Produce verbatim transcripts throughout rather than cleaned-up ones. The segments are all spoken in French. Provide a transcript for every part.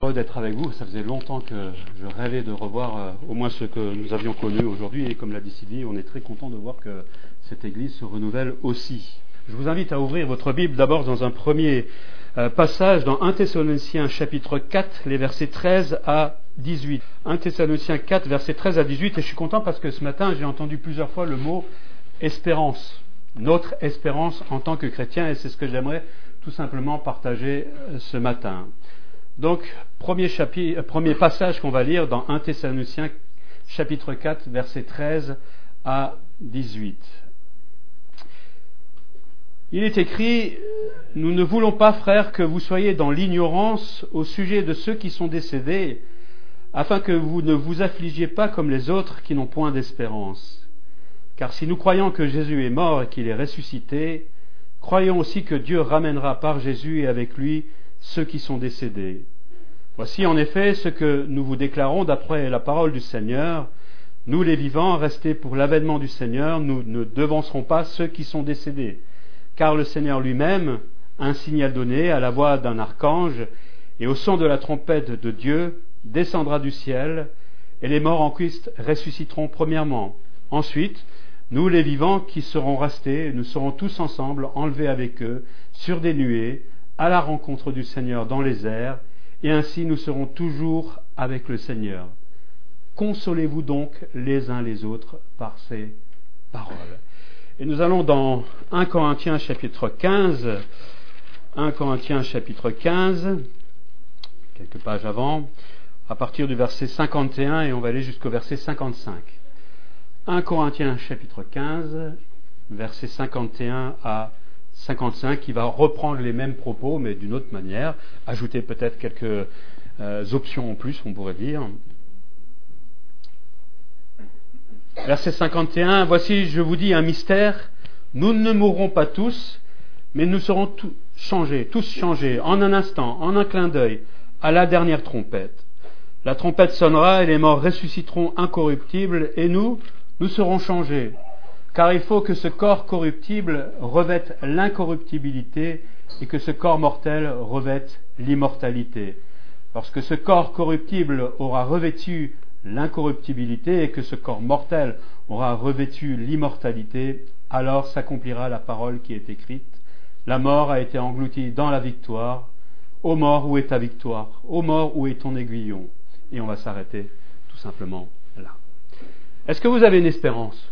D'être avec vous, ça faisait longtemps que je rêvais de revoir euh, au moins ce que nous avions connu aujourd'hui, et comme l'a dit Sylvie, on est très content de voir que cette église se renouvelle aussi. Je vous invite à ouvrir votre Bible d'abord dans un premier euh, passage dans un Thessaloniciens chapitre quatre, les versets treize à dix-huit. un Thessaloniciens quatre, versets treize à dix-huit, et je suis content parce que ce matin j'ai entendu plusieurs fois le mot espérance, notre espérance en tant que chrétien, et c'est ce que j'aimerais tout simplement partager euh, ce matin. Donc, premier, chapitre, premier passage qu'on va lire dans un Thessaloniciens chapitre quatre, versets treize à dix-huit. Il est écrit « Nous ne voulons pas, frères, que vous soyez dans l'ignorance au sujet de ceux qui sont décédés, afin que vous ne vous affligiez pas comme les autres qui n'ont point d'espérance. Car si nous croyons que Jésus est mort et qu'il est ressuscité, croyons aussi que Dieu ramènera par Jésus et avec lui ceux qui sont décédés. Voici en effet ce que nous vous déclarons d'après la parole du Seigneur. Nous les vivants, restés pour l'avènement du Seigneur, nous ne devancerons pas ceux qui sont décédés. Car le Seigneur lui-même, un signal donné à la voix d'un archange et au son de la trompette de Dieu, descendra du ciel, et les morts en Christ ressusciteront premièrement. Ensuite, nous les vivants qui serons restés, nous serons tous ensemble enlevés avec eux sur des nuées, à la rencontre du Seigneur dans les airs, et ainsi nous serons toujours avec le Seigneur. Consolez-vous donc les uns les autres par ces paroles. Et nous allons dans un Corinthiens chapitre quinze, un Corinthiens chapitre quinze, quelques pages avant, à partir du verset cinquante et un, et on va aller jusqu'au verset cinquante-cinq. un Corinthiens chapitre quinze, verset cinquante et un à cinquante-cinq, qui va reprendre les mêmes propos, mais d'une autre manière, ajouter peut-être quelques euh, options en plus, on pourrait dire. Verset cinquante et un, « Voici, je vous dis un mystère, nous ne mourrons pas tous, mais nous serons tous changés, tous changés, en un instant, en un clin d'œil, à la dernière trompette. La trompette sonnera et les morts ressusciteront incorruptibles, et nous, nous serons changés. Car il faut que ce corps corruptible revête l'incorruptibilité et que ce corps mortel revête l'immortalité. Lorsque ce corps corruptible aura revêtu l'incorruptibilité et que ce corps mortel aura revêtu l'immortalité, alors s'accomplira la parole qui est écrite. La mort a été engloutie dans la victoire. Ô mort, où est ta victoire? Ô mort, où est ton aiguillon? » Et on va s'arrêter tout simplement là. Est-ce que vous avez une espérance?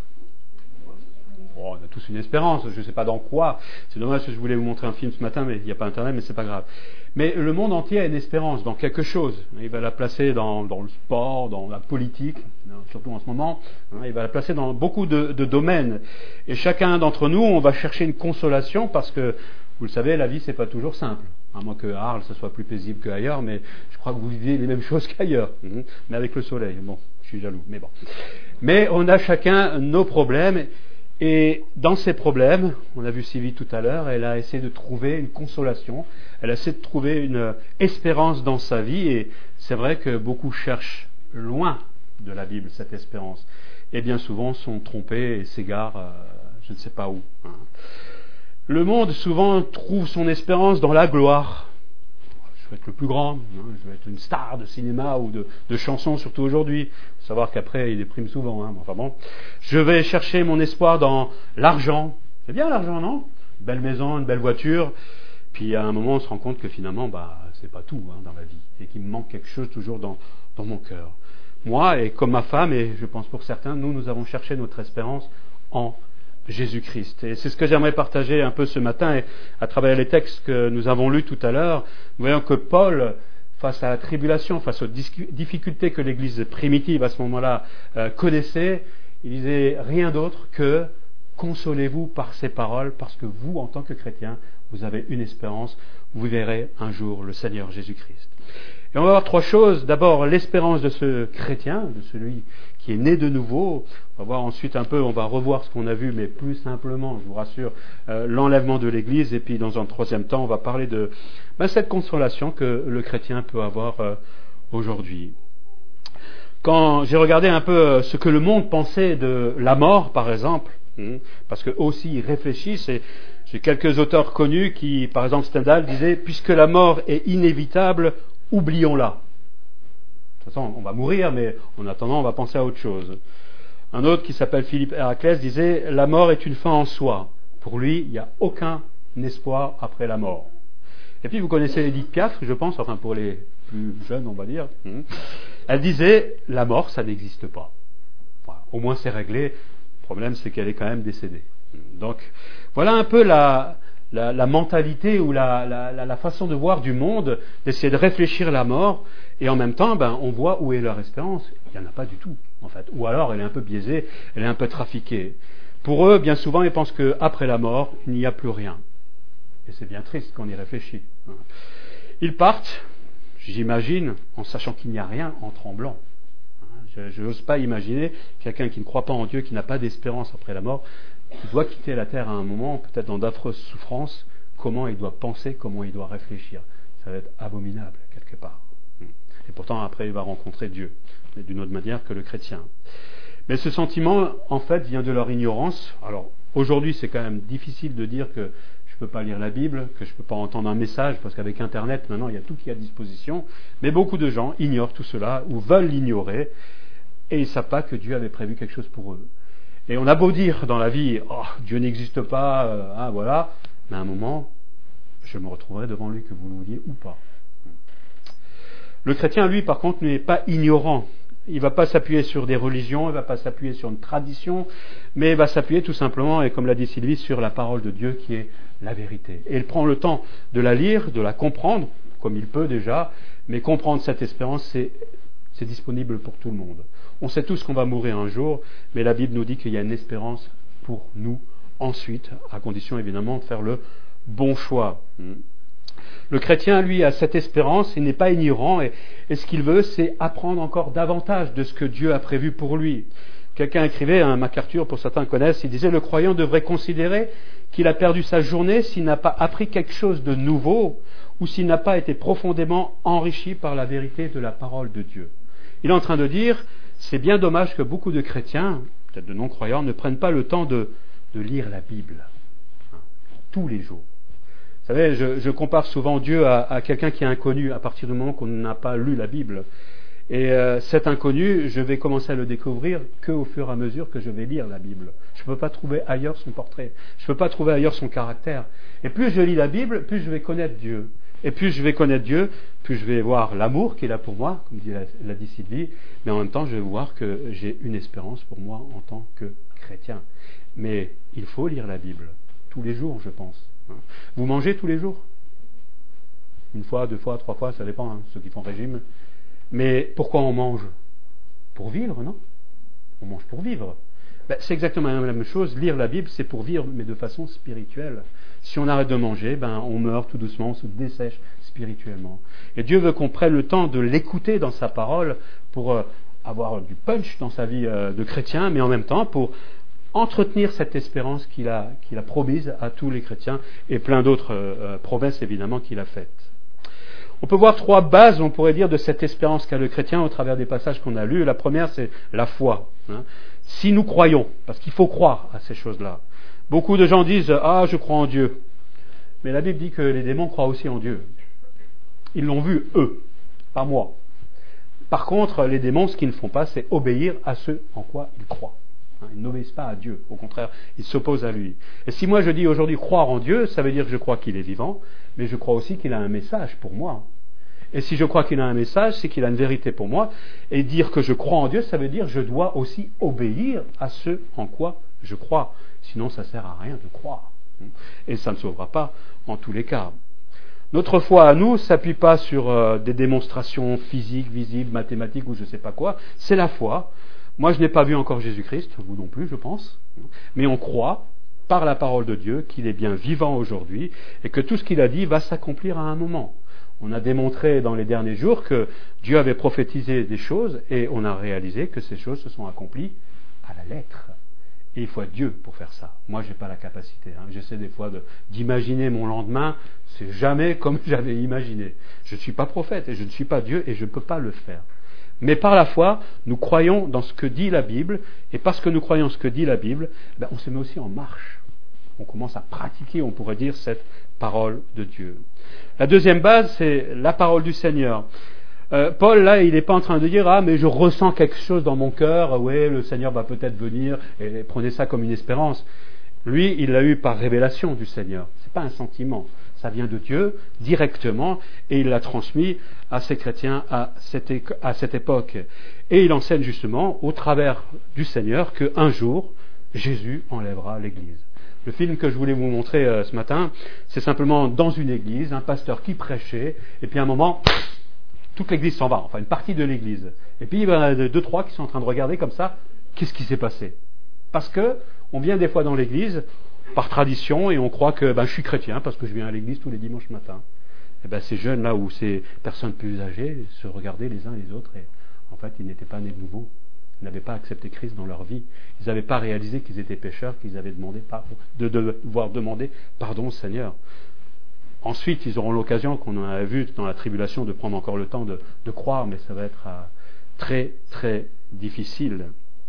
Bon, on a tous une espérance, je ne sais pas dans quoi. C'est dommage que je voulais vous montrer un film ce matin, mais il n'y a pas Internet, mais c'est pas grave. Mais le monde entier a une espérance dans quelque chose. Il va la placer dans, dans le sport, dans la politique, surtout en ce moment. Il va la placer dans beaucoup de, de domaines. Et chacun d'entre nous, on va chercher une consolation parce que, vous le savez, la vie, c'est pas toujours simple. À moins que à Arles, ce soit plus paisible qu'ailleurs, mais je crois que vous vivez les mêmes choses qu'ailleurs. Mais avec le soleil, bon, je suis jaloux, mais bon. Mais on a chacun nos problèmes. Et dans ces problèmes, on a vu Sylvie tout à l'heure, elle a essayé de trouver une consolation, elle a essayé de trouver une espérance dans sa vie, et c'est vrai que beaucoup cherchent loin de la Bible cette espérance, et bien souvent sont trompés et s'égarent, euh, je ne sais pas où. Hein. Le monde souvent trouve son espérance dans la gloire. Je vais être le plus grand, hein, je vais être une star de cinéma ou de, de chansons, surtout aujourd'hui. Il faut savoir qu'après, il déprime souvent. Hein, enfin bon. Je vais chercher mon espoir dans l'argent. C'est bien l'argent, non? Une belle maison, une belle voiture. Puis à un moment, on se rend compte que finalement, bah, c'est pas tout hein, dans la vie. Et qu'il me manque quelque chose toujours dans, dans mon cœur. Moi, et comme ma femme, et je pense pour certains, nous, nous avons cherché notre espérance en Jésus-Christ. Et c'est ce que j'aimerais partager un peu ce matin, et à travers les textes que nous avons lus tout à l'heure, nous voyons que Paul, face à la tribulation, face aux difficultés que l'Église primitive à ce moment-là euh, connaissait, il disait rien d'autre que consolez-vous par ces paroles, parce que vous, en tant que chrétiens, vous avez une espérance, vous verrez un jour le Seigneur Jésus-Christ. Et on va voir trois choses. D'abord, l'espérance de ce chrétien, de celui qui est né de nouveau. On va voir ensuite un peu, on va revoir ce qu'on a vu, mais plus simplement, je vous rassure, euh, l'enlèvement de l'Église. Et puis, dans un troisième temps, on va parler de ben, cette consolation que le chrétien peut avoir euh, aujourd'hui. Quand j'ai regardé un peu ce que le monde pensait de la mort, par exemple, hein, parce qu'eux aussi ils réfléchissent, et j'ai quelques auteurs connus qui, par exemple Stendhal, disait « Puisque la mort est inévitable, oublions-la. De toute façon, on va mourir, mais en attendant, on va penser à autre chose. Un autre qui s'appelle Philippe Héraclès disait « La mort est une fin en soi. Pour lui, il n'y a aucun espoir après la mort. » Et puis vous connaissez Édith Piaf, je pense, enfin pour les plus jeunes, on va dire. Elle disait « La mort, ça n'existe pas. » Voilà, au moins c'est réglé. Le problème, c'est qu'elle est quand même décédée. Donc, voilà un peu la, la, la mentalité ou la, la, la façon de voir du monde, d'essayer de réfléchir à la mort, et en même temps, ben, on voit où est leur espérance. Il n'y en a pas du tout, en fait. Ou alors, elle est un peu biaisée, elle est un peu trafiquée. Pour eux, bien souvent, ils pensent qu'après la mort, il n'y a plus rien. Et c'est bien triste quand on y réfléchit. Ils partent, j'imagine, en sachant qu'il n'y a rien, en tremblant. Je n'ose pas imaginer quelqu'un qui ne croit pas en Dieu, qui n'a pas d'espérance après la mort, qui doit quitter la terre à un moment, peut-être dans d'affreuses souffrances, comment il doit penser, comment il doit réfléchir. Ça va être abominable, quelque part. Et pourtant, après, il va rencontrer Dieu, mais d'une autre manière que le chrétien. Mais ce sentiment, en fait, vient de leur ignorance. Alors, aujourd'hui, c'est quand même difficile de dire que je ne peux pas lire la Bible, que je ne peux pas entendre un message, parce qu'avec Internet, maintenant, il y a tout qui est à disposition. Mais beaucoup de gens ignorent tout cela, ou veulent l'ignorer, et ils ne savent pas que Dieu avait prévu quelque chose pour eux. Et on a beau dire dans la vie, oh, Dieu n'existe pas, euh, hein, voilà, mais à un moment, je me retrouverai devant lui, que vous le vouliez ou pas. Le chrétien, lui, par contre, n'est pas ignorant. Il ne va pas s'appuyer sur des religions, il ne va pas s'appuyer sur une tradition, mais il va s'appuyer tout simplement, et comme l'a dit Sylvie, sur la parole de Dieu qui est la vérité. Et il prend le temps de la lire, de la comprendre, comme il peut déjà, mais comprendre cette espérance, c'est, c'est disponible pour tout le monde. On sait tous qu'on va mourir un jour, mais la Bible nous dit qu'il y a une espérance pour nous ensuite, à condition évidemment de faire le bon choix. Le chrétien, lui, a cette espérance, il n'est pas ignorant, et, et ce qu'il veut, c'est apprendre encore davantage de ce que Dieu a prévu pour lui. Quelqu'un écrivait, un MacArthur, pour certains connaissent, il disait « Le croyant devrait considérer qu'il a perdu sa journée s'il n'a pas appris quelque chose de nouveau, ou s'il n'a pas été profondément enrichi par la vérité de la parole de Dieu. » Il est en train de dire « C'est bien dommage que beaucoup de chrétiens, peut-être de non-croyants, ne prennent pas le temps de, de lire la Bible, hein, tous les jours. » Vous savez, je, je compare souvent Dieu à, à quelqu'un qui est inconnu à partir du moment qu'on n'a pas lu la Bible. Et euh, cet inconnu, je vais commencer à le découvrir qu'au fur et à mesure que je vais lire la Bible. Je ne peux pas trouver ailleurs son portrait. Je ne peux pas trouver ailleurs son caractère. Et plus je lis la Bible, plus je vais connaître Dieu. Et plus je vais connaître Dieu, plus je vais voir l'amour qu'il a pour moi, comme l'a dit Sylvie. Mais en même temps, je vais voir que j'ai une espérance pour moi en tant que chrétien. Mais il faut lire la Bible, tous les jours, je pense. Vous mangez tous les jours? Une fois, deux fois, trois fois, ça dépend, hein, ceux qui font régime. Mais pourquoi on mange? Pour vivre, non? On mange pour vivre. Ben, c'est exactement la même chose. Lire la Bible, c'est pour vivre, mais de façon spirituelle. Si on arrête de manger, ben, on meurt tout doucement, on se dessèche spirituellement. Et Dieu veut qu'on prenne le temps de l'écouter dans sa parole pour euh, avoir du punch dans sa vie euh, de chrétien, mais en même temps pour entretenir cette espérance qu'il a, qu'il a promise à tous les chrétiens et plein d'autres euh, promesses évidemment qu'il a faites. On peut voir trois bases, on pourrait dire, de cette espérance qu'a le chrétien au travers des passages qu'on a lus. La première, c'est la foi. Hein. Si nous croyons, parce qu'il faut croire à ces choses-là. Beaucoup de gens disent « Ah, je crois en Dieu ». Mais la Bible dit que les démons croient aussi en Dieu. Ils l'ont vu, eux, pas moi. Par contre, les démons, ce qu'ils ne font pas, c'est obéir à ce en quoi ils croient. Ils n'obéissent pas à Dieu, au contraire, ils s'opposent à lui. Et si moi je dis aujourd'hui croire en Dieu, ça veut dire que je crois qu'il est vivant, mais je crois aussi qu'il a un message pour moi. Et si je crois qu'il a un message, c'est qu'il a une vérité pour moi. Et dire que je crois en Dieu, ça veut dire que je dois aussi obéir à ce en quoi je crois. Sinon, ça ne sert à rien de croire. Et ça ne sauvera pas en tous les cas. Notre foi à nous ne s'appuie pas sur euh, des démonstrations physiques, visibles, mathématiques ou je ne sais pas quoi. C'est la foi. Moi, je n'ai pas vu encore Jésus-Christ, vous non plus, je pense, mais on croit, par la parole de Dieu, qu'il est bien vivant aujourd'hui et que tout ce qu'il a dit va s'accomplir à un moment. On a démontré dans les derniers jours que Dieu avait prophétisé des choses et on a réalisé que ces choses se sont accomplies à la lettre. Et il faut être Dieu pour faire ça. Moi, je n'ai pas la capacité. Hein. J'essaie des fois de, d'imaginer mon lendemain, c'est jamais comme j'avais imaginé. Je ne suis pas prophète et je ne suis pas Dieu et je ne peux pas le faire. Mais par la foi, nous croyons dans ce que dit la Bible, et parce que nous croyons ce que dit la Bible, ben on se met aussi en marche. on commence à pratiquer, on pourrait dire, cette parole de Dieu. La deuxième base, c'est la parole du Seigneur. Euh, Paul, là, il n'est pas en train de dire « Ah, mais je ressens quelque chose dans mon cœur, oui, le Seigneur va peut-être venir, et prenez ça comme une espérance. » Lui, il l'a eu par révélation du Seigneur. Ce n'est pas un sentiment. Ça vient de Dieu directement, et il l'a transmis à ses chrétiens à cette, é- à cette époque. Et il enseigne justement, au travers du Seigneur, qu'un jour, Jésus enlèvera l'Église. Le film que je voulais vous montrer euh, ce matin, c'est simplement dans une église, un pasteur qui prêchait, et puis à un moment, toute l'église s'en va, enfin une partie de l'église. Et puis il y en a deux, trois qui sont en train de regarder comme ça, qu'est-ce qui s'est passé? Parce que on vient des fois dans l'église par tradition et on croit que ben, je suis chrétien parce que je viens à l'église tous les dimanches matins. Et ben ces jeunes là ou ces personnes plus âgées se regardaient les uns les autres et en fait ils n'étaient pas nés de nouveau. Ils n'avaient pas accepté Christ dans leur vie. Ils n'avaient pas réalisé qu'ils étaient pécheurs, qu'ils avaient demandé pardon, de devoir demander pardon au Seigneur. Ensuite, ils auront l'occasion, qu'on en a vu dans la tribulation, de prendre encore le temps de, de croire, mais ça va être euh, très, très difficile.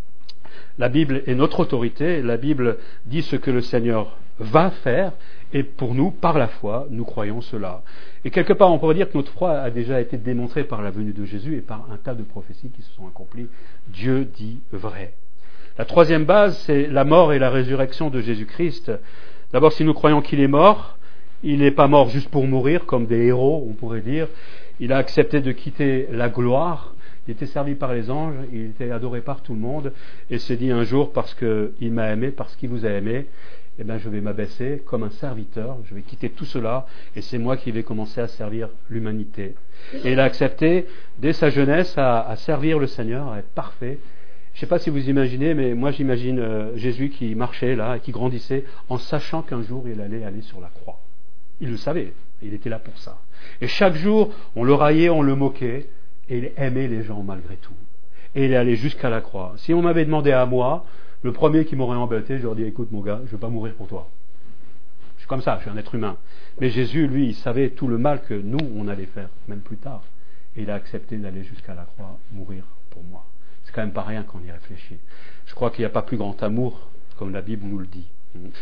La Bible est notre autorité. La Bible dit ce que le Seigneur va faire, et pour nous, par la foi, nous croyons cela. Et quelque part, on pourrait dire que notre foi a déjà été démontrée par la venue de Jésus et par un tas de prophéties qui se sont accomplies. Dieu dit vrai. La troisième base, c'est la mort et la résurrection de Jésus-Christ. D'abord, si nous croyons qu'il est mort, il n'est pas mort juste pour mourir, comme des héros, on pourrait dire. Il a accepté de quitter la gloire. Il était servi par les anges, il était adoré par tout le monde, et s'est dit un jour, parce qu'il m'a aimé, parce qu'il vous a aimé, eh bien, je vais m'abaisser comme un serviteur, je vais quitter tout cela, et c'est moi qui vais commencer à servir l'humanité. Et il a accepté, dès sa jeunesse, à, à servir le Seigneur, à être parfait. Je ne sais pas si vous imaginez, mais moi j'imagine euh, Jésus qui marchait là, et qui grandissait, en sachant qu'un jour il allait aller sur la croix. Il le savait, il était là pour ça. Et chaque jour, on le raillait, on le moquait, et il aimait les gens malgré tout. Et il est allé jusqu'à la croix. Si on m'avait demandé à moi, le premier qui m'aurait embêté, je leur dis, écoute mon gars, je ne vais pas mourir pour toi. Je suis comme ça, je suis un être humain. Mais Jésus, lui, il savait tout le mal que nous, on allait faire, même plus tard. Et il a accepté d'aller jusqu'à la croix, mourir pour moi. C'est quand même pas rien quand on y réfléchit. Je crois qu'il n'y a pas plus grand amour, comme la Bible nous le dit.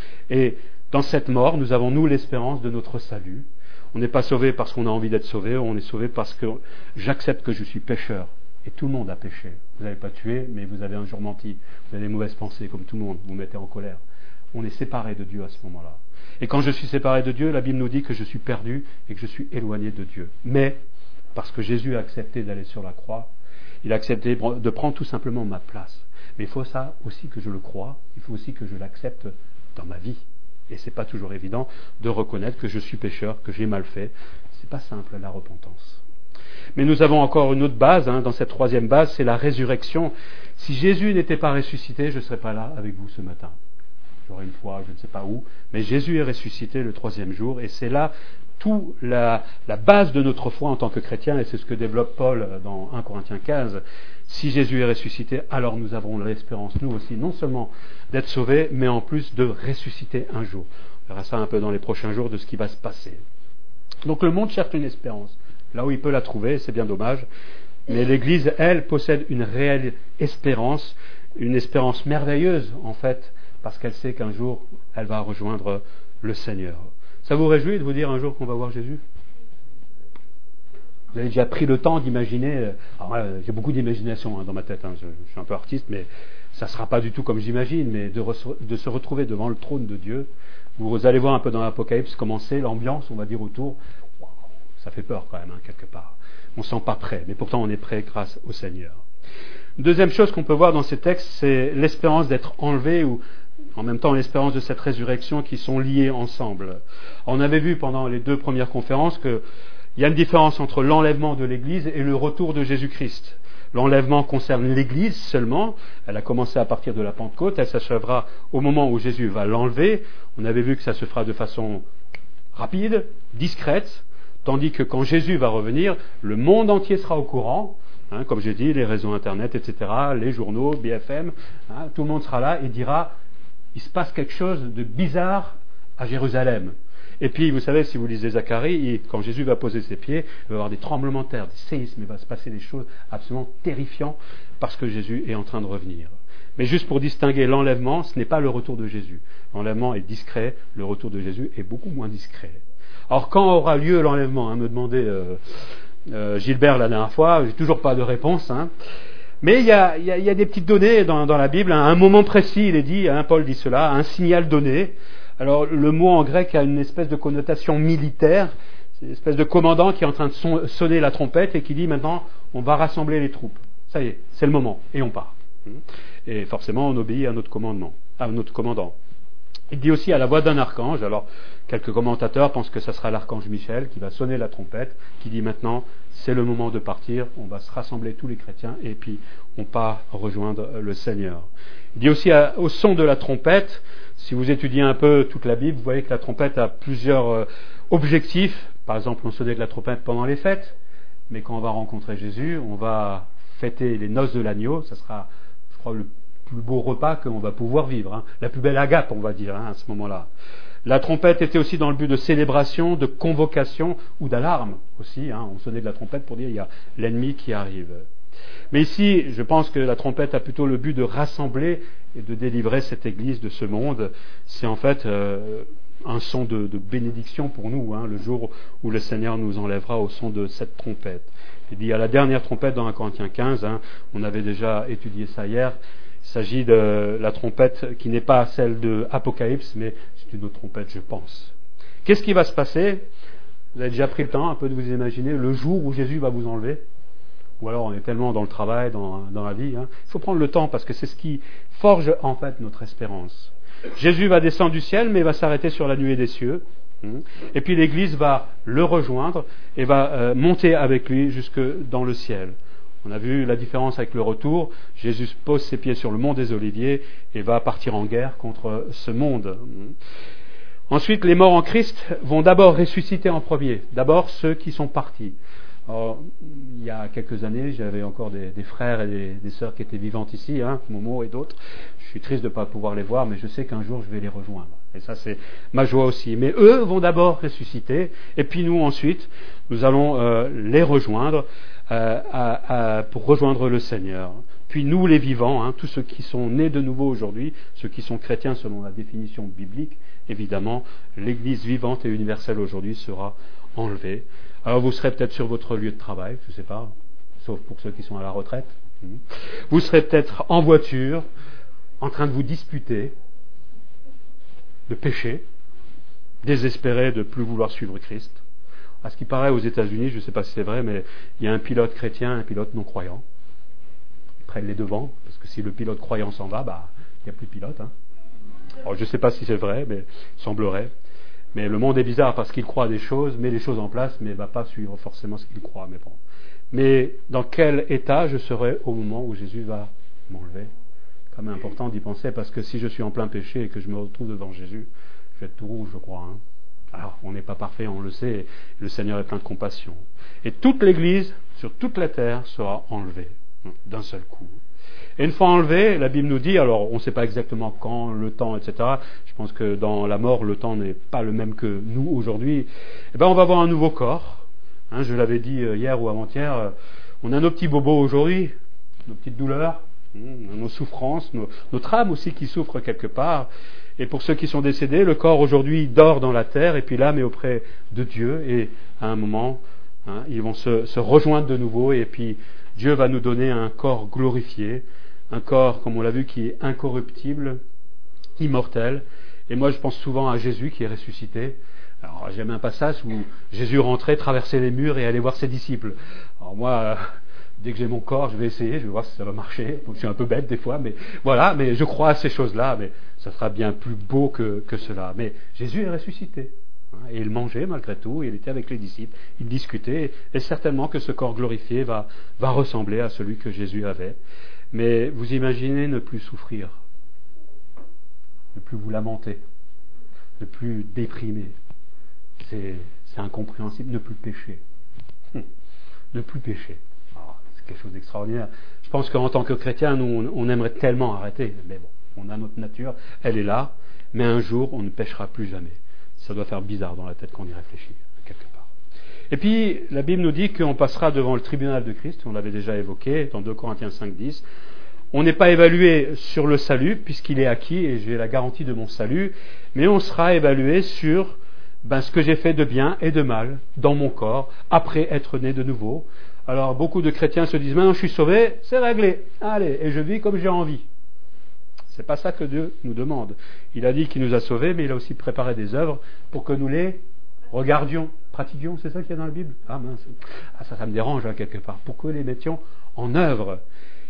Et dans cette mort, nous avons, nous, l'espérance de notre salut. On n'est pas sauvé parce qu'on a envie d'être sauvé, on est sauvé parce que j'accepte que je suis pécheur. Et tout le monde a péché. Vous n'avez pas tué, mais vous avez un jour menti. Vous avez des mauvaises pensées, comme tout le monde. Vous vous mettez en colère. On est séparé de Dieu à ce moment-là. Et quand je suis séparé de Dieu, la Bible nous dit que je suis perdu et que je suis éloigné de Dieu. Mais, parce que Jésus a accepté d'aller sur la croix, il a accepté de prendre tout simplement ma place. Mais il faut ça aussi que je le croie, il faut aussi que je l'accepte dans ma vie. Et ce n'est pas toujours évident de reconnaître que je suis pécheur, que j'ai mal fait. Ce n'est pas simple, la repentance. Mais nous avons encore une autre base, hein, dans cette troisième base, c'est la résurrection. Si Jésus n'était pas ressuscité, je ne serais pas là avec vous ce matin. J'aurais une foi, je ne sais pas où, mais Jésus est ressuscité le troisième jour, et c'est là toute la, la base de notre foi en tant que chrétien, et c'est ce que développe Paul dans un Corinthiens quinze. Si Jésus est ressuscité, alors nous avons l'espérance, nous aussi, non seulement d'être sauvés, mais en plus de ressusciter un jour. On verra ça un peu dans les prochains jours de ce qui va se passer. Donc le monde cherche une espérance. Là où il peut la trouver, c'est bien dommage. Mais l'Église, elle, possède une réelle espérance, une espérance merveilleuse, en fait, parce qu'elle sait qu'un jour, elle va rejoindre le Seigneur. Ça vous réjouit de vous dire un jour qu'on va voir Jésus ? Vous avez déjà pris le temps d'imaginer... Alors, euh, j'ai beaucoup d'imagination hein, dans ma tête, hein, je, je suis un peu artiste, mais ça ne sera pas du tout comme j'imagine, mais de, re- de se retrouver devant le trône de Dieu. Vous allez voir un peu dans l'Apocalypse comment c'est, l'ambiance, on va dire, autour. Wow, ça fait peur quand même, hein, quelque part. On ne se sent pas prêt, mais pourtant on est prêt grâce au Seigneur. Deuxième chose qu'on peut voir dans ces textes, c'est l'espérance d'être enlevé ou en même temps l'espérance de cette résurrection qui sont liées ensemble. On avait vu pendant les deux premières conférences qu'il y a une différence entre l'enlèvement de l'Église et le retour de Jésus-Christ. L'enlèvement concerne l'Église seulement, elle a commencé à partir de la Pentecôte, elle s'achèvera au moment où Jésus va l'enlever. On avait vu que ça se fera de façon rapide, discrète, tandis que quand Jésus va revenir, le monde entier sera au courant, hein, comme j'ai dit, les réseaux internet, et cetera, les journaux, B F M, hein, tout le monde sera là et dira, il se passe quelque chose de bizarre à Jérusalem. Et puis, vous savez, si vous lisez Zacharie, il, quand Jésus va poser ses pieds, il va y avoir des tremblements de terre, des séismes, il va se passer des choses absolument terrifiantes parce que Jésus est en train de revenir. Mais juste pour distinguer l'enlèvement, ce n'est pas le retour de Jésus. L'enlèvement est discret, le retour de Jésus est beaucoup moins discret. Alors, quand aura lieu l'enlèvement, hein, me demandait euh, euh, Gilbert la dernière fois, j'ai toujours pas de réponse, hein. Mais il y a, y, a, y a des petites données dans, dans la Bible. À un moment précis, il est dit, hein, Paul dit cela, un signal donné. Alors le mot en grec a une espèce de connotation militaire. C'est une espèce de commandant qui est en train de son, sonner la trompette et qui dit maintenant on va rassembler les troupes. Ça y est, c'est le moment et on part. Et forcément on obéit à notre commandement, à notre commandant. Il dit aussi à la voix d'un archange. Alors quelques commentateurs pensent que ce sera l'archange Michel qui va sonner la trompette, qui dit maintenant c'est le moment de partir, on va se rassembler tous les chrétiens et puis on part rejoindre le Seigneur. Il dit aussi à, au son de la trompette, si vous étudiez un peu toute la Bible, vous voyez que la trompette a plusieurs euh, objectifs. Par exemple, on sonnait de la trompette pendant les fêtes, mais quand on va rencontrer Jésus, on va fêter les noces de l'agneau, ça sera, je crois, le plus beau repas qu'on va pouvoir vivre, hein. La plus belle agape, on va dire, hein, à ce moment-là. La trompette était aussi dans le but de célébration, de convocation ou d'alarme aussi. Hein. On sonnait de la trompette pour dire il y a l'ennemi qui arrive. Mais ici, je pense que la trompette a plutôt le but de rassembler et de délivrer cette Église de ce monde. C'est en fait euh, un son de, de bénédiction pour nous, hein, le jour où le Seigneur nous enlèvera au son de cette trompette. Il dit à la dernière trompette dans un Corinthiens quinze, hein, on avait déjà étudié ça hier. Il s'agit de la trompette qui n'est pas celle de Apocalypse, mais c'est une autre trompette, je pense. Qu'est-ce qui va se passer? Vous avez déjà pris le temps un peu de vous imaginer le jour où Jésus va vous enlever? Ou alors on est tellement dans le travail, dans, dans la vie. Hein. Il faut prendre le temps parce que c'est ce qui forge en fait notre espérance. Jésus va descendre du ciel, mais va s'arrêter sur la nuée des cieux. Et puis l'Église va le rejoindre et va euh, monter avec lui jusque dans le ciel. On a vu la différence avec le retour. Jésus pose ses pieds sur le mont des Oliviers et va partir en guerre contre ce monde. Ensuite, les morts en Christ vont d'abord ressusciter en premier. D'abord, ceux qui sont partis. Alors, il y a quelques années, j'avais encore des, des frères et des, des sœurs qui étaient vivantes ici, hein, Momo et d'autres. Je suis triste de ne pas pouvoir les voir, mais je sais qu'un jour, je vais les rejoindre. Et ça, c'est ma joie aussi. Mais eux vont d'abord ressusciter, et puis nous, ensuite, nous allons euh, les rejoindre euh, à, à, pour rejoindre le Seigneur. Puis nous, les vivants, hein, tous ceux qui sont nés de nouveau aujourd'hui, ceux qui sont chrétiens selon la définition biblique, évidemment, l'Église vivante et universelle aujourd'hui sera enlevée. Alors vous serez peut-être sur votre lieu de travail, je ne sais pas, sauf pour ceux qui sont à la retraite. Vous serez peut-être en voiture, en train de vous disputer, de pécher, désespéré de ne plus vouloir suivre Christ. À ce qui paraît aux États-Unis, je ne sais pas si c'est vrai, mais il y a un pilote chrétien et un pilote non croyant. Ils prennent les devants, parce que si le pilote croyant s'en va, bah, il n'y a plus de pilote. Hein. Alors, je ne sais pas si c'est vrai, mais il semblerait. Mais le monde est bizarre parce qu'il croit à des choses, met les choses en place, mais ne va pas suivre forcément ce qu'il croit. Mais bon. Mais dans quel état je serai au moment où Jésus va m'enlever? C'est quand même important d'y penser, parce que si je suis en plein péché et que je me retrouve devant Jésus, je vais être tout rouge, je crois. Hein. Alors, on n'est pas parfait, on le sait, et le Seigneur est plein de compassion. Et toute l'Église, sur toute la terre, sera enlevée, d'un seul coup. Et une fois enlevé, la Bible nous dit, alors on ne sait pas exactement quand, le temps, et cetera. Je pense que dans la mort, le temps n'est pas le même que nous aujourd'hui. Eh bien, on va avoir un nouveau corps. Hein, je l'avais dit hier ou avant-hier, on a nos petits bobos aujourd'hui, nos petites douleurs, nos souffrances, nos, notre âme aussi qui souffre quelque part. Et pour ceux qui sont décédés, le corps aujourd'hui dort dans la terre, et puis l'âme est auprès de Dieu. Et à un moment, hein, ils vont se, se rejoindre de nouveau, et puis Dieu va nous donner un corps glorifié. Un corps, comme on l'a vu, qui est incorruptible, immortel. Et moi, je pense souvent à Jésus qui est ressuscité. Alors, j'aime un passage où Jésus rentrait, traversait les murs et allait voir ses disciples. Alors moi, euh, dès que j'ai mon corps, je vais essayer, je vais voir si ça va marcher. Je suis un peu bête des fois, mais voilà. Mais je crois à ces choses-là, mais ça sera bien plus beau que, que cela. Mais Jésus est ressuscité. Et il mangeait malgré tout, il était avec les disciples, il discutait, et certainement que ce corps glorifié va, va ressembler à celui que Jésus avait. Mais vous imaginez ne plus souffrir, ne plus vous lamenter, ne plus déprimer. C'est, c'est incompréhensible, ne plus pécher. Hum, ne plus pécher. Oh, c'est quelque chose d'extraordinaire. Je pense qu'en tant que chrétien, nous, on, on aimerait tellement arrêter. Mais bon, on a notre nature, elle est là, mais un jour, on ne péchera plus jamais. Ça doit faire bizarre dans la tête quand on y réfléchit, quelque part. Et puis, la Bible nous dit qu'on passera devant le tribunal de Christ, on l'avait déjà évoqué dans deux Corinthiens cinq dix. On n'est pas évalué sur le salut, puisqu'il est acquis, et j'ai la garantie de mon salut, mais on sera évalué sur ben, ce que j'ai fait de bien et de mal dans mon corps, après être né de nouveau. Alors, beaucoup de chrétiens se disent, maintenant je suis sauvé, c'est réglé, allez, et je vis comme j'ai envie. C'est pas ça que Dieu nous demande. Il a dit qu'il nous a sauvés, mais il a aussi préparé des œuvres pour que nous les regardions, pratiquions, c'est ça qu'il y a dans la Bible? Ah mince, ah, ça, ça me dérange hein, quelque part. Pour que nous les mettions en œuvre.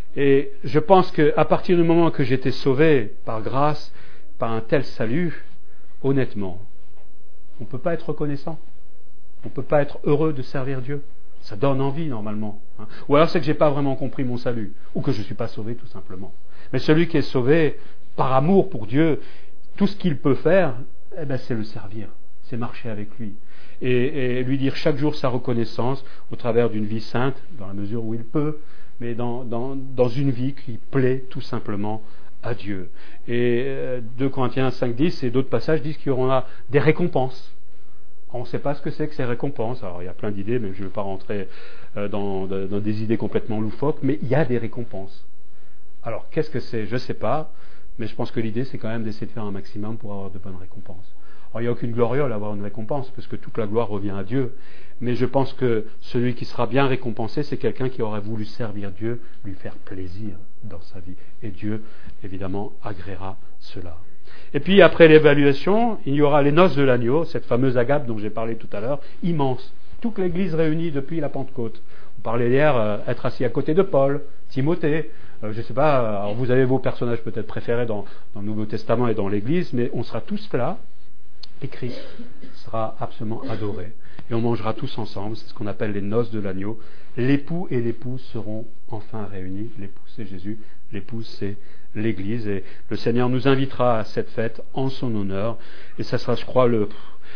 Et je pense qu'à partir du moment que j'étais sauvé par grâce, par un tel salut, honnêtement, on ne peut pas être reconnaissant. On ne peut pas être heureux de servir Dieu. Ça donne envie normalement. Hein. Ou alors c'est que je n'ai pas vraiment compris mon salut, ou que je ne suis pas sauvé tout simplement. Mais celui qui est sauvé par amour pour Dieu, tout ce qu'il peut faire, eh ben, c'est le servir, c'est marcher avec lui. Et, et lui dire chaque jour sa reconnaissance au travers d'une vie sainte, dans la mesure où il peut, mais dans, dans, dans une vie qui plaît tout simplement à Dieu. Et euh, deux Corinthiens cinq dix et d'autres passages disent qu'il y aura des récompenses. On ne sait pas ce que c'est que ces récompenses. Alors il y a plein d'idées, mais je ne vais pas rentrer euh, dans, dans des idées complètement loufoques, mais il y a des récompenses. Alors qu'est-ce que c'est? Je ne sais pas, mais je pense que l'idée c'est quand même d'essayer de faire un maximum pour avoir de bonnes récompenses. Alors il n'y a aucune gloriole à avoir une récompense, parce que toute la gloire revient à Dieu. Mais je pense que celui qui sera bien récompensé, c'est quelqu'un qui aurait voulu servir Dieu, lui faire plaisir dans sa vie. Et Dieu, évidemment, agréera cela. Et puis, après l'évaluation, il y aura les noces de l'agneau, cette fameuse agape dont j'ai parlé tout à l'heure, immense. Toute l'Église réunie depuis la Pentecôte. On parlait hier, euh, être assis à côté de Paul, Timothée, euh, je ne sais pas, alors vous avez vos personnages peut-être préférés dans, dans le Nouveau Testament et dans l'Église, mais on sera tous là, et Christ sera absolument adoré. Et on mangera tous ensemble, c'est ce qu'on appelle les noces de l'agneau. L'époux et l'épouse seront enfin réunis. L'époux c'est Jésus, l'épouse c'est l'Église. Et le Seigneur nous invitera à cette fête en son honneur. Et ça sera, je crois, le,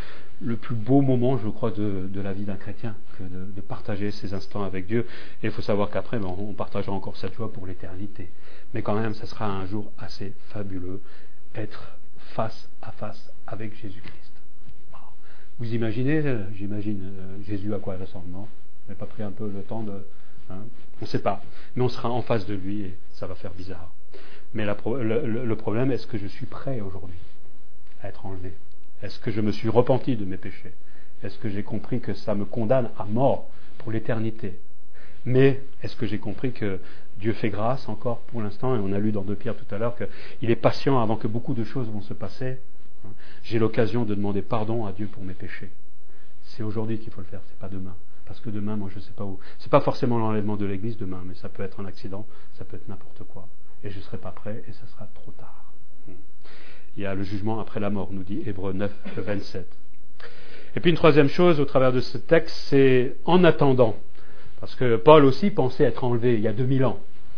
le plus beau moment, je crois, de, de la vie d'un chrétien, que de, de partager ces instants avec Dieu. Et il faut savoir qu'après, ben, on partagera encore cette joie pour l'éternité. Mais quand même, ça sera un jour assez fabuleux, être face à face avec Jésus-Christ. Vous imaginez, j'imagine, euh, Jésus à quoi il ressemble, non? On n'a pas pris un peu le temps de... Hein, on ne sait pas. Mais on sera en face de lui et ça va faire bizarre. Mais la, le, le, le problème, est-ce que je suis prêt aujourd'hui à être enlevé? Est-ce que je me suis repenti de mes péchés? Est-ce que j'ai compris que ça me condamne à mort pour l'éternité? Mais est-ce que j'ai compris que Dieu fait grâce encore pour l'instant? Et on a lu dans deux Pierre tout à l'heure qu'il est patient avant que beaucoup de choses vont se passer. J'ai l'occasion de demander pardon à Dieu pour mes péchés. C'est aujourd'hui qu'il faut le faire, c'est pas demain. Parce que demain, moi je ne sais pas où. C'est pas forcément l'enlèvement de l'église demain, mais ça peut être un accident, ça peut être n'importe quoi. Et je ne serai pas prêt et ça sera trop tard. Il y a le jugement après la mort, nous dit Hébreux neuf, vingt-sept. Et puis une troisième chose au travers de ce texte, c'est en attendant. Parce que Paul aussi pensait être enlevé il y a deux mille ans.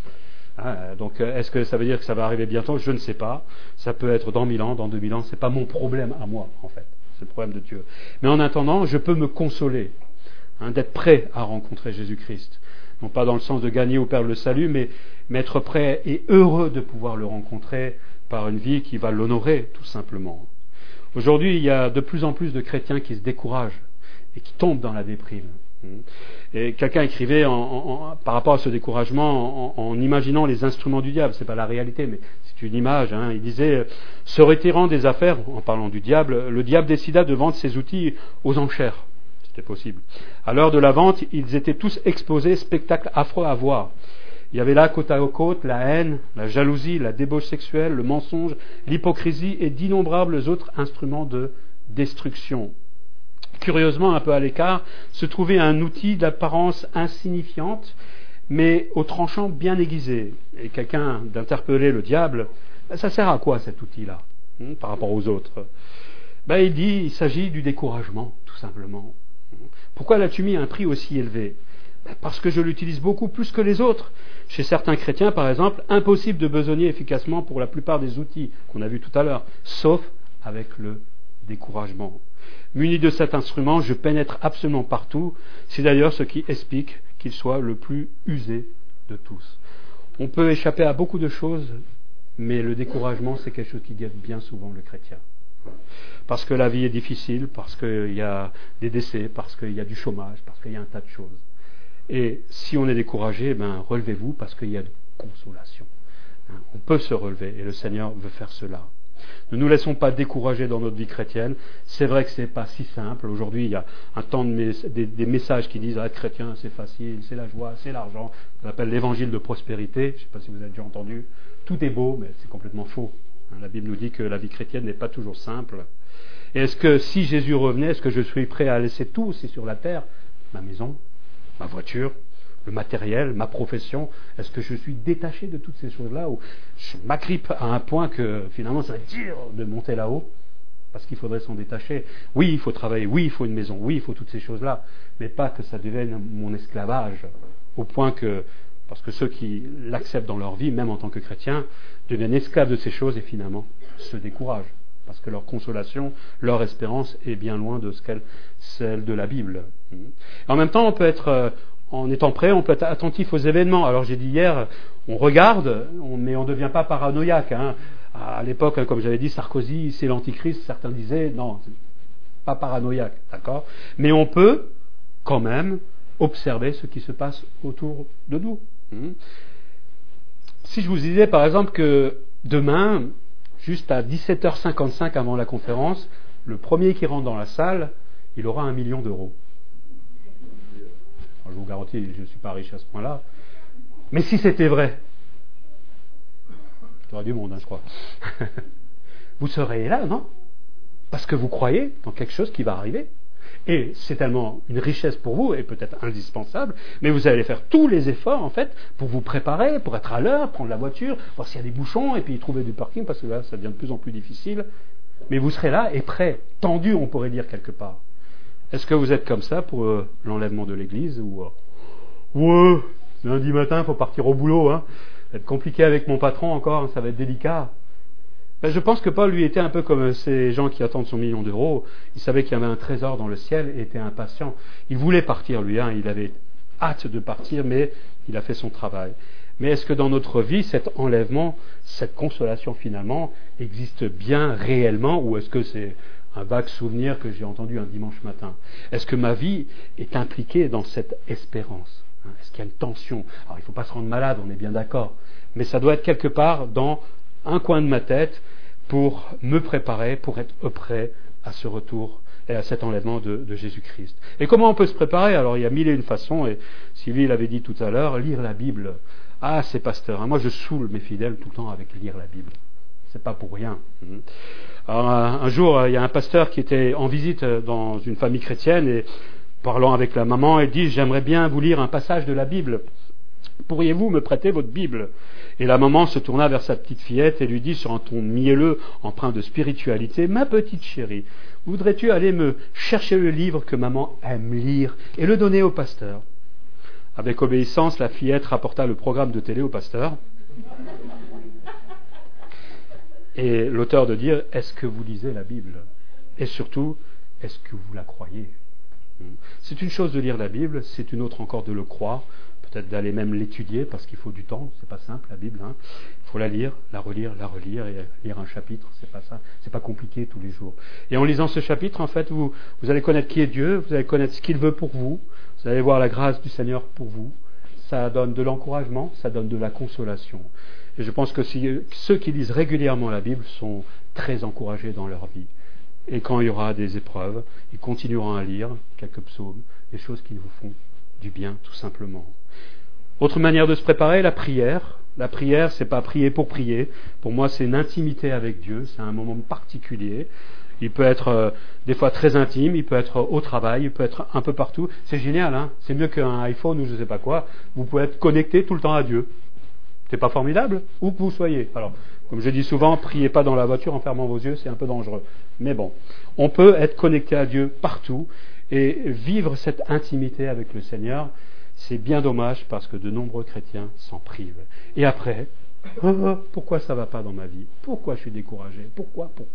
Ah, donc est-ce que ça veut dire que ça va arriver bientôt? Je ne sais pas. Ça peut être dans mille ans, dans deux mille ans. C'est pas mon problème à moi, en fait. C'est le problème de Dieu. Mais en attendant, je peux me consoler, hein, d'être prêt à rencontrer Jésus-Christ. Non pas dans le sens de gagner ou perdre le salut, mais, mais être prêt et heureux de pouvoir le rencontrer par une vie qui va l'honorer, tout simplement. Aujourd'hui, il y a de plus en plus de chrétiens qui se découragent et qui tombent dans la déprime. Et quelqu'un écrivait en, en, en, par rapport à ce découragement en, en imaginant les instruments du diable. C'est pas la réalité, mais c'est une image. Hein. Il disait, se retirant des affaires, en parlant du diable, le diable décida de vendre ses outils aux enchères. C'était possible. À l'heure de la vente, ils étaient tous exposés, spectacle affreux à voir. Il y avait là, côte à côte, la haine, la jalousie, la débauche sexuelle, le mensonge, l'hypocrisie et d'innombrables autres instruments de destruction. Curieusement, un peu à l'écart, se trouvait un outil d'apparence insignifiante, mais au tranchant bien aiguisé. Et quelqu'un d'interpeller le diable, ben, ça sert à quoi cet outil-là, hein, par rapport aux autres? Ben, il dit, il s'agit du découragement, tout simplement. Pourquoi l'as-tu mis à un prix aussi élevé? Ben, parce que je l'utilise beaucoup plus que les autres. Chez certains chrétiens, par exemple, impossible de besogner efficacement pour la plupart des outils qu'on a vus tout à l'heure, sauf avec le découragement. Muni de cet instrument, je pénètre absolument partout. C'est d'ailleurs ce qui explique qu'il soit le plus usé de tous. On peut échapper à beaucoup de choses, mais le découragement, c'est quelque chose qui guette bien souvent le chrétien. Parce que la vie est difficile, parce qu'il y a des décès, parce qu'il y a du chômage, parce qu'il y a un tas de choses. Et si on est découragé, ben, relevez-vous parce qu'il y a de consolation. On peut se relever et le Seigneur veut faire cela. Ne nous laissons pas décourager dans notre vie chrétienne. C'est vrai que ce n'est pas si simple. Aujourd'hui, il y a un temps de mes, des, des messages qui disent ah, être chrétien, c'est facile, c'est la joie, c'est l'argent. On appelle l'évangile de prospérité. Je ne sais pas si vous avez déjà entendu. Tout est beau, mais c'est complètement faux. La Bible nous dit que la vie chrétienne n'est pas toujours simple. Et est-ce que si Jésus revenait, est-ce que je suis prêt à laisser tout aussi sur la terre, ma maison, ma voiture, le matériel, ma profession, est-ce que je suis détaché de toutes ces choses-là ou je m'agrippe à un point que finalement ça va être dur de monter là-haut parce qu'il faudrait s'en détacher. Oui, il faut travailler, oui, il faut une maison, oui, il faut toutes ces choses-là, mais pas que ça devienne mon esclavage au point que, parce que ceux qui l'acceptent dans leur vie, même en tant que chrétiens, deviennent esclaves de ces choses et finalement se découragent parce que leur consolation, leur espérance est bien loin de ce qu'elle, celle de la Bible. En même temps, on peut être En étant prêt, on peut être attentif aux événements. Alors j'ai dit hier, on regarde, on, mais on ne devient pas paranoïaque. Hein. À l'époque, comme j'avais dit, Sarkozy, c'est l'antichrist. Certains disaient, non, pas paranoïaque, d'accord. Mais on peut quand même observer ce qui se passe autour de nous. Hum. Si je vous disais par exemple que demain, juste à dix-sept heures cinquante-cinq avant la conférence, le premier qui rentre dans la salle, il aura un million d'euros. Je vous garantis, je ne suis pas riche à ce point-là. Mais si c'était vrai, il y aurait du monde, hein, je crois. Vous serez là, non? Parce que vous croyez dans quelque chose qui va arriver. Et c'est tellement une richesse pour vous, et peut-être indispensable, mais vous allez faire tous les efforts, en fait, pour vous préparer, pour être à l'heure, prendre la voiture, voir s'il y a des bouchons, et puis trouver du parking, parce que là, ça devient de plus en plus difficile. Mais vous serez là et prêt, tendu, on pourrait dire, quelque part. Est-ce que vous êtes comme ça pour euh, l'enlèvement de l'église ou euh, ouais, lundi matin, il faut partir au boulot, hein. Ça va être compliqué avec mon patron encore, hein, ça va être délicat. Ben, je pense que Paul, lui, était un peu comme ces gens qui attendent son million d'euros. Il savait qu'il y avait un trésor dans le ciel et était impatient. Il voulait partir, lui, hein. Il avait hâte de partir, mais il a fait son travail. Mais est-ce que dans notre vie, cet enlèvement, cette consolation finalement, existe bien réellement, ou est-ce que c'est un vague souvenir que j'ai entendu un dimanche matin? Est-ce que ma vie est impliquée dans cette espérance? Est-ce qu'il y a une tension? Alors il ne faut pas se rendre malade, on est bien d'accord, mais ça doit être quelque part dans un coin de ma tête pour me préparer, pour être prêt à ce retour et à cet enlèvement de, de Jésus-Christ. Et comment on peut se préparer? Alors il y a mille et une façons, et Sylvie l'avait dit tout à l'heure, lire la Bible. Ah, c'est pasteur, hein. Moi je saoule mes fidèles tout le temps avec lire la Bible. C'est pas pour rien. Alors, un jour, il y a un pasteur qui était en visite dans une famille chrétienne et parlant avec la maman, il dit « J'aimerais bien vous lire un passage de la Bible. Pourriez-vous me prêter votre Bible ?» Et la maman se tourna vers sa petite fillette et lui dit sur un ton mielleux, empreint de spiritualité, « Ma petite chérie, voudrais-tu aller me chercher le livre que maman aime lire et le donner au pasteur ?» Avec obéissance, la fillette rapporta le programme de télé au pasteur. Et l'auteur de dire, est-ce que vous lisez la Bible? Et surtout, est-ce que vous la croyez? C'est une chose de lire la Bible, c'est une autre encore de le croire, peut-être d'aller même l'étudier, parce qu'il faut du temps, c'est pas simple la Bible, hein. Il faut la lire, la relire, la relire, et lire un chapitre, c'est pas ça, c'est pas compliqué tous les jours. Et en lisant ce chapitre, en fait, vous, vous allez connaître qui est Dieu, vous allez connaître ce qu'il veut pour vous, vous allez voir la grâce du Seigneur pour vous, ça donne de l'encouragement, ça donne de la consolation. Et je pense que si, ceux qui lisent régulièrement la Bible sont très encouragés dans leur vie. Et quand il y aura des épreuves, ils continueront à lire quelques psaumes, des choses qui vous font du bien, tout simplement. Autre manière de se préparer, la prière. La prière, c'est pas prier pour prier. Pour moi, c'est une intimité avec Dieu. C'est un moment particulier. Il peut être euh, des fois très intime, il peut être au travail, il peut être un peu partout. C'est génial, hein. C'est mieux qu'un iPhone ou je ne sais pas quoi. Vous pouvez être connecté tout le temps à Dieu. C'est pas formidable? Où que vous soyez. Alors, comme je dis souvent, priez pas dans la voiture en fermant vos yeux, c'est un peu dangereux. Mais bon, on peut être connecté à Dieu partout et vivre cette intimité avec le Seigneur. C'est bien dommage parce que de nombreux chrétiens s'en privent. Et après, oh, pourquoi ça va pas dans ma vie? Pourquoi je suis découragé? Pourquoi? Pourquoi?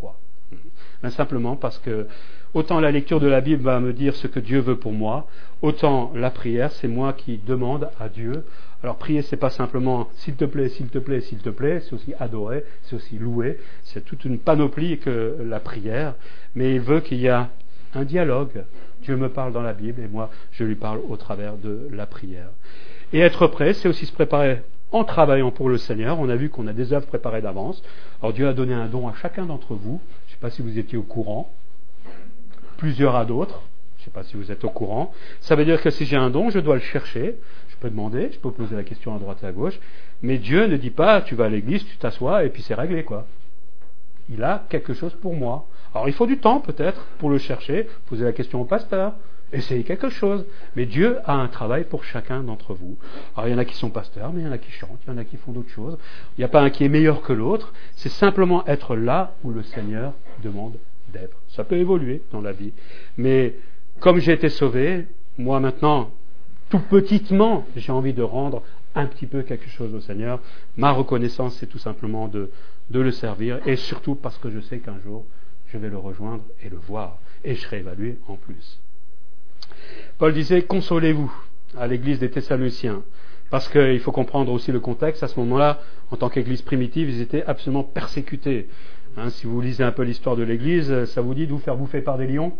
Ben, simplement parce que autant la lecture de la Bible va me dire ce que Dieu veut pour moi, autant la prière, c'est moi qui demande à Dieu. Alors prier, c'est pas simplement s'il te plaît, s'il te plaît, s'il te plaît, c'est aussi adorer, c'est aussi louer, c'est toute une panoplie que la prière, mais il veut qu'il y ait un dialogue. Dieu me parle dans la Bible et moi je lui parle au travers de la prière. Et être prêt, c'est aussi se préparer en travaillant pour le Seigneur. On a vu qu'on a des œuvres préparées d'avance. Alors Dieu a donné un don à chacun d'entre vous. Je ne sais pas si vous étiez au courant. Plusieurs à d'autres. Je ne sais pas si vous êtes au courant. Ça veut dire que si j'ai un don, je dois le chercher. Je peux demander, je peux poser la question à droite et à gauche. Mais Dieu ne dit pas, tu vas à l'église, tu t'assois et puis c'est réglé, quoi. Il a quelque chose pour moi. Alors il faut du temps peut-être pour le chercher, poser la question au pasteur, essayer quelque chose. Mais Dieu a un travail pour chacun d'entre vous. Alors il y en a qui sont pasteurs, mais il y en a qui chantent, il y en a qui font d'autres choses. Il n'y a pas un qui est meilleur que l'autre. C'est simplement être là où le Seigneur demande d'être. Ça peut évoluer dans la vie. Mais comme j'ai été sauvé, moi maintenant, tout petitement, j'ai envie de rendre un petit peu quelque chose au Seigneur. Ma reconnaissance, c'est tout simplement de, de le servir, et surtout parce que je sais qu'un jour, je vais le rejoindre et le voir, et je serai évalué en plus. Paul disait, consolez-vous à l'église des Thessaloniciens, parce qu'il faut comprendre aussi le contexte. À ce moment-là, en tant qu'église primitive, ils étaient absolument persécutés. Hein, si vous lisez un peu l'histoire de l'église, ça vous dit de vous faire bouffer par des lions.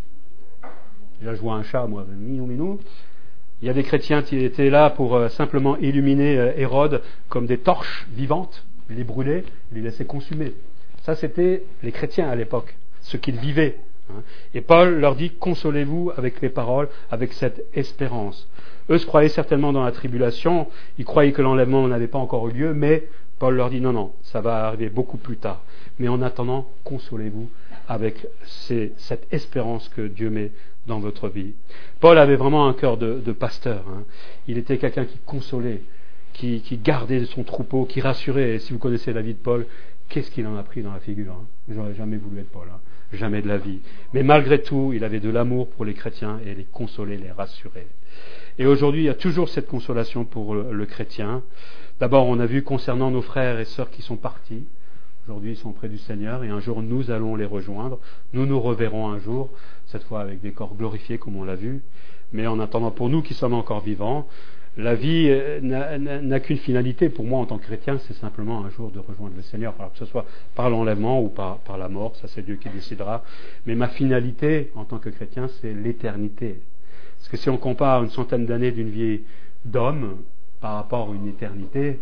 Déjà, je vois un chat, moi, minou, minou. Il y a des chrétiens qui étaient là pour euh, simplement illuminer euh, Hérode comme des torches vivantes, les brûler, les laisser consumer. Ça, c'était les chrétiens à l'époque, ce qu'ils vivaient. Hein. Et Paul leur dit, consolez-vous avec les paroles, avec cette espérance. Eux se croyaient certainement dans la tribulation, ils croyaient que l'enlèvement n'avait pas encore eu lieu, mais Paul leur dit, non, non, ça va arriver beaucoup plus tard. Mais en attendant, consolez-vous avec ces, cette espérance que Dieu met dans votre vie. Paul avait vraiment un cœur de, de pasteur. Hein. Il était quelqu'un qui consolait, qui, qui gardait son troupeau, qui rassurait. Et si vous connaissez la vie de Paul, qu'est-ce qu'il en a pris dans la figure, hein. J'aurais jamais voulu être Paul, hein. Jamais de la vie. Mais malgré tout, il avait de l'amour pour les chrétiens et les consoler, les rassurer. Et aujourd'hui, il y a toujours cette consolation pour le, le chrétien. D'abord, on a vu concernant nos frères et sœurs qui sont partis. Aujourd'hui, ils sont près du Seigneur et un jour, nous allons les rejoindre. Nous nous reverrons un jour, cette fois avec des corps glorifiés comme on l'a vu. Mais en attendant, pour nous qui sommes encore vivants, la vie n'a, n'a, n'a qu'une finalité. Pour moi, en tant que chrétien, c'est simplement un jour de rejoindre le Seigneur. Alors que ce soit par l'enlèvement ou par, par la mort, ça c'est Dieu qui décidera. Mais ma finalité, en tant que chrétien, c'est l'éternité. Parce que si on compare une centaine d'années d'une vie d'homme par rapport à une éternité,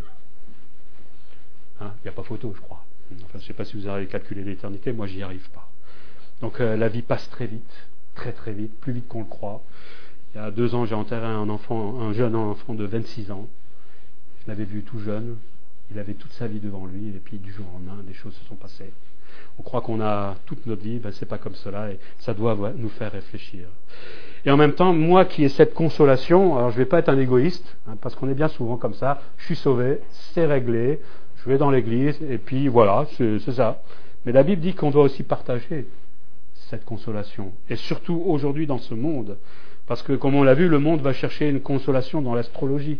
il hein, n'y a pas photo, je crois. Enfin, je ne sais pas si vous avez calculé l'éternité, moi j'y arrive pas. Donc euh, la vie passe très vite, très très vite, plus vite qu'on le croit. Il y a deux ans, j'ai enterré un enfant, un jeune enfant de vingt-six ans. Je l'avais vu tout jeune, il avait toute sa vie devant lui, et puis du jour au lendemain, des choses se sont passées. On croit qu'on a toute notre vie, ben, c'est pas comme cela, et ça doit nous faire réfléchir. Et en même temps, moi qui ai cette consolation, alors je ne vais pas être un égoïste, hein, parce qu'on est bien souvent comme ça, je suis sauvé, c'est réglé, je vais dans l'église, et puis voilà, c'est, c'est ça. Mais la Bible dit qu'on doit aussi partager cette consolation. Et surtout aujourd'hui dans ce monde, parce que comme on l'a vu, le monde va chercher une consolation dans l'astrologie.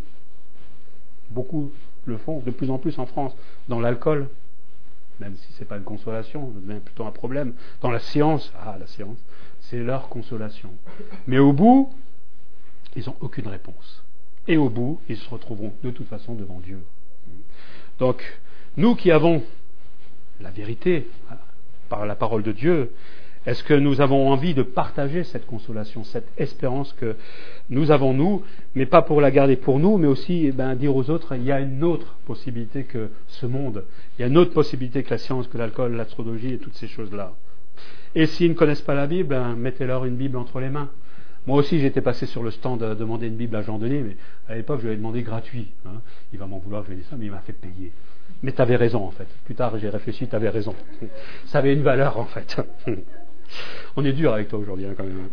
Beaucoup le font, de plus en plus en France, dans l'alcool, même si ce n'est pas une consolation, ça devient plutôt un problème. Dans la science, ah la science, c'est leur consolation. Mais au bout, ils n'ont aucune réponse. Et au bout, ils se retrouveront de toute façon devant Dieu. Donc, nous qui avons la vérité par la parole de Dieu, est-ce que nous avons envie de partager cette consolation, cette espérance que nous avons nous, mais pas pour la garder pour nous, mais aussi eh ben, dire aux autres, il y a une autre possibilité que ce monde, il y a une autre possibilité que la science, que l'alcool, l'astrologie et toutes ces choses-là. Et s'ils ne connaissent pas la Bible, ben, mettez-leur une Bible entre les mains. Moi aussi, j'étais passé sur le stand à demander une Bible à Jean Denis, mais à l'époque, je lui avais demandé gratuit. Hein. Il va m'en vouloir, je lui ai dit ça, mais il m'a fait payer. Mais tu avais raison, en fait. Plus tard, j'ai réfléchi, tu avais raison. Ça avait une valeur, en fait. On est dur avec toi aujourd'hui, hein, quand même.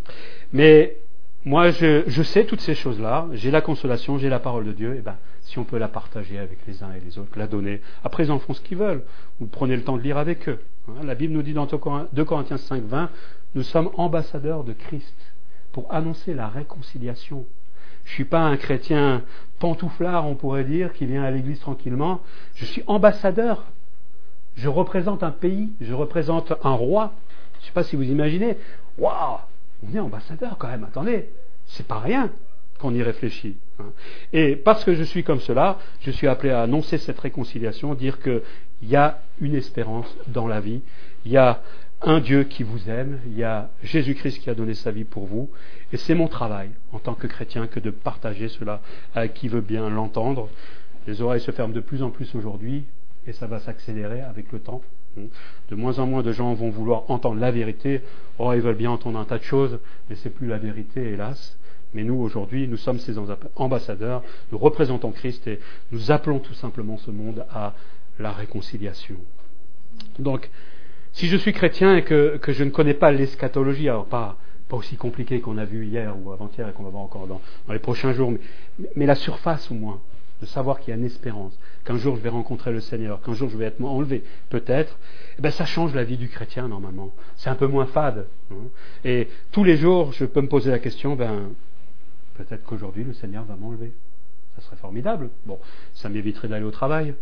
Mais moi, je, je sais toutes ces choses-là. J'ai la consolation, j'ai la parole de Dieu. Et ben, si on peut la partager avec les uns et les autres, la donner. Après, ils en font ce qu'ils veulent. Vous prenez le temps de lire avec eux. Hein, la Bible nous dit dans deux Corinthiens cinq, vingt, nous sommes ambassadeurs de Christ pour annoncer la réconciliation. Je ne suis pas un chrétien pantouflard, on pourrait dire, qui vient à l'église tranquillement. Je suis ambassadeur Je représente un pays, je représente un roi. Je ne sais pas si vous imaginez. Waouh, on est ambassadeur quand même, attendez, c'est pas rien qu'on y réfléchit. Et parce que je suis comme cela, je suis appelé à annoncer cette réconciliation, dire qu'il y a une espérance dans la vie, il y a un Dieu qui vous aime, il y a Jésus-Christ qui a donné sa vie pour vous, et c'est mon travail en tant que chrétien que de partager cela avec qui veut bien l'entendre. Les oreilles se ferment de plus en plus aujourd'hui, et ça va s'accélérer avec le temps. De moins en moins de gens vont vouloir entendre la vérité. Oh, ils veulent bien entendre un tas de choses, mais c'est plus la vérité, hélas. Mais nous, aujourd'hui, nous sommes ces ambassadeurs, nous représentons Christ et nous appelons tout simplement ce monde à la réconciliation. Donc, si je suis chrétien et que, que je ne connais pas l'eschatologie, alors pas, pas aussi compliqué qu'on a vu hier ou avant-hier et qu'on va voir encore dans, dans les prochains jours, mais, mais la surface au moins, de savoir qu'il y a une espérance, qu'un jour je vais rencontrer le Seigneur, qu'un jour je vais être enlevé, peut-être, eh ben ça change la vie du chrétien normalement. C'est un peu moins fade. Hein. Et tous les jours, je peux me poser la question, ben, peut-être qu'aujourd'hui le Seigneur va m'enlever. Ça serait formidable. Bon, ça m'éviterait d'aller au travail.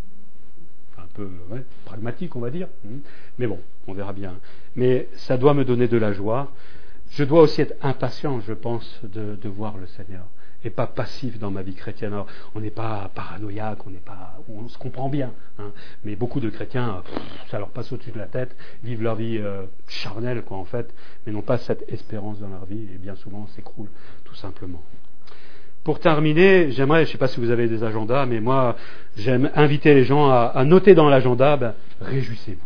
Un peu ouais, pragmatique, on va dire. Mais bon, on verra bien. Mais ça doit me donner de la joie. Je dois aussi être impatient, je pense, de, de voir le Seigneur. Et pas passif dans ma vie chrétienne. Alors, on n'est pas paranoïaque, on n'est pas, on se comprend bien. Hein. Mais beaucoup de chrétiens, pff, ça leur passe au-dessus de la tête, vivent leur vie euh, charnelle, quoi, en fait, mais n'ont pas cette espérance dans leur vie, et bien souvent s'écroulent, tout simplement. Pour terminer, j'aimerais, je ne sais pas si vous avez des agendas, mais moi, j'aime inviter les gens à, à noter dans l'agenda, ben, réjouissez-vous.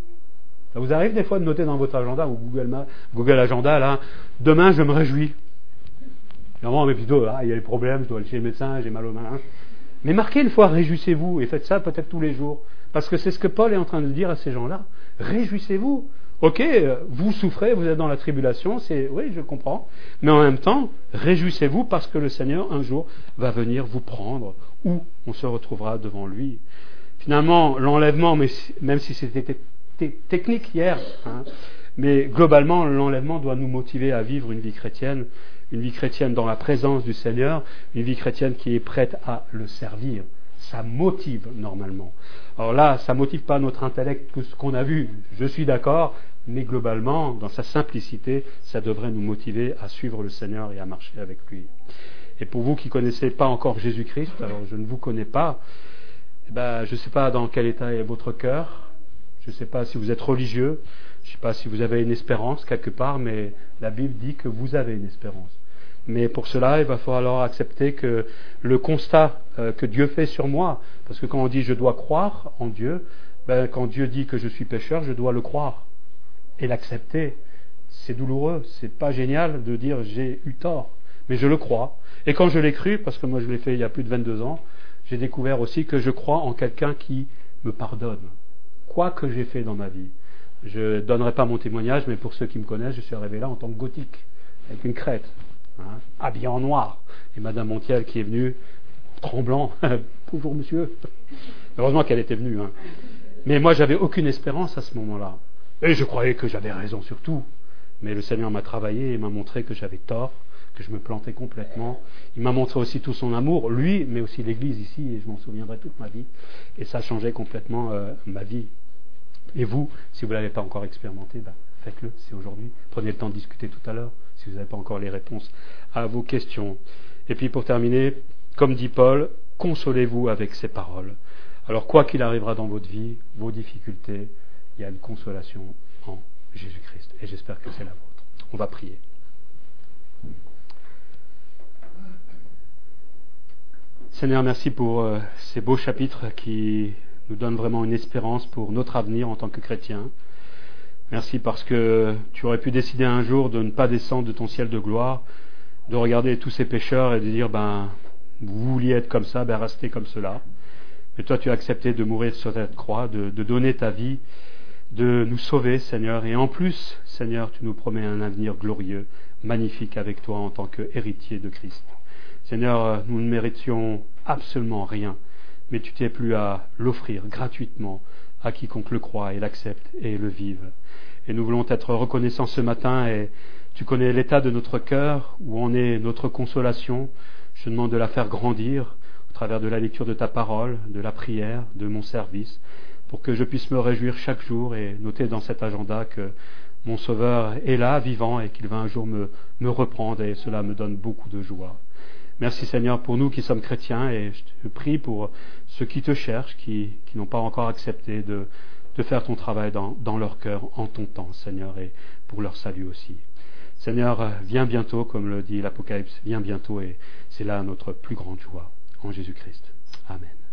Ça vous arrive des fois de noter dans votre agenda, ou Google, Google Agenda, là, demain je me réjouis. Normalement, mais plutôt, ah, il y a des problèmes, je dois aller chez le médecin, j'ai mal au main. Mais marquez une fois, réjouissez-vous, et faites ça peut-être tous les jours. Parce que c'est ce que Paul est en train de dire à ces gens-là. Réjouissez-vous. Ok, vous souffrez, vous êtes dans la tribulation, c'est, oui, je comprends. Mais en même temps, réjouissez-vous parce que le Seigneur, un jour, va venir vous prendre, ou on se retrouvera devant lui. Finalement, l'enlèvement, mais, même si c'était technique hier, hein, mais globalement, l'enlèvement doit nous motiver à vivre une vie chrétienne, une vie chrétienne dans la présence du Seigneur, une vie chrétienne qui est prête à le servir. Ça motive normalement. Alors là, ça ne motive pas notre intellect, tout ce qu'on a vu, je suis d'accord, mais globalement, dans sa simplicité, ça devrait nous motiver à suivre le Seigneur et à marcher avec lui. Et pour vous qui ne connaissez pas encore Jésus-Christ, alors je ne vous connais pas, eh ben, je ne sais pas dans quel état est votre cœur, je ne sais pas si vous êtes religieux, je ne sais pas si vous avez une espérance quelque part, mais la Bible dit que vous avez une espérance. Mais pour cela, il va falloir accepter que le constat euh, que Dieu fait sur moi, parce que quand on dit je dois croire en Dieu, ben, quand Dieu dit que je suis pécheur, je dois le croire et l'accepter. C'est douloureux, c'est pas génial de dire j'ai eu tort, mais je le crois. Et quand je l'ai cru, parce que moi je l'ai fait il y a plus de vingt-deux ans, j'ai découvert aussi que je crois en quelqu'un qui me pardonne, quoi que j'ai fait dans ma vie. Je ne donnerai pas mon témoignage, mais pour ceux qui me connaissent, je suis arrivé là en tant que gothique, avec une crête, hein, habillé en noir. Et Madame Montiel qui est venue, tremblant, « Bonjour monsieur ». Heureusement qu'elle était venue. Hein. Mais moi, j'avais aucune espérance à ce moment-là. Et je croyais que j'avais raison sur tout. Mais le Seigneur m'a travaillé et m'a montré que j'avais tort, que je me plantais complètement. Il m'a montré aussi tout son amour, lui, mais aussi l'Église ici, et je m'en souviendrai toute ma vie. Et ça a changé complètement euh, ma vie. Et vous, si vous ne l'avez pas encore expérimenté, ben, faites-le, c'est aujourd'hui. Prenez le temps de discuter tout à l'heure, si vous n'avez pas encore les réponses à vos questions. Et puis pour terminer, comme dit Paul, consolez-vous avec ces paroles. Alors quoi qu'il arrivera dans votre vie, vos difficultés, il y a une consolation en Jésus-Christ. Et j'espère que c'est la vôtre. On va prier. Seigneur, merci pour euh, ces beaux chapitres qui nous donnent vraiment une espérance pour notre avenir en tant que chrétiens. Merci parce que tu aurais pu décider un jour de ne pas descendre de ton ciel de gloire, de regarder tous ces pécheurs et de dire, ben, vous vouliez être comme ça, ben restez comme cela. Mais toi, tu as accepté de mourir sur cette croix, de, de donner ta vie, de nous sauver, Seigneur. Et en plus, Seigneur, tu nous promets un avenir glorieux, magnifique avec toi en tant qu'héritier de Christ. Seigneur, nous ne méritions absolument rien, mais tu t'es plu à l'offrir gratuitement à quiconque le croit et l'accepte et le vive. Et nous voulons être reconnaissants ce matin, et tu connais l'état de notre cœur, où en est notre consolation. Je te demande de la faire grandir au travers de la lecture de ta parole, de la prière, de mon service. pour que je puisse me réjouir chaque jour et noter dans cet agenda que mon Sauveur est là, vivant, et qu'il va un jour me, me reprendre, et cela me donne beaucoup de joie. Merci Seigneur pour nous qui sommes chrétiens, et je te prie pour ceux qui te cherchent, qui, qui n'ont pas encore accepté de, de faire ton travail dans, dans leur cœur en ton temps, Seigneur, et pour leur salut aussi. Seigneur, viens bientôt, comme le dit l'Apocalypse, viens bientôt, et c'est là notre plus grande joie. En Jésus-Christ. Amen.